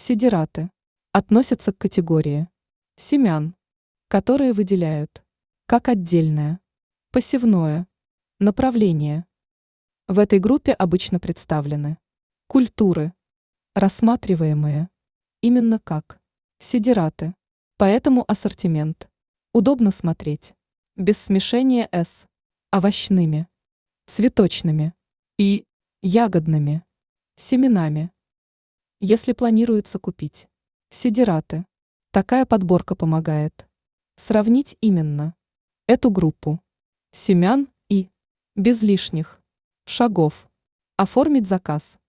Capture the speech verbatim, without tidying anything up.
Сидираты относятся к категории семян, которые выделяют как отдельное, посевное направление. В этой группе обычно представлены культуры, рассматриваемые именно как сидираты, поэтому ассортимент удобно смотреть без смешения с овощными, цветочными и ягодными семенами. Если планируется купить сидираты, такая подборка помогает сравнить именно эту группу семян и без лишних шагов оформить заказ.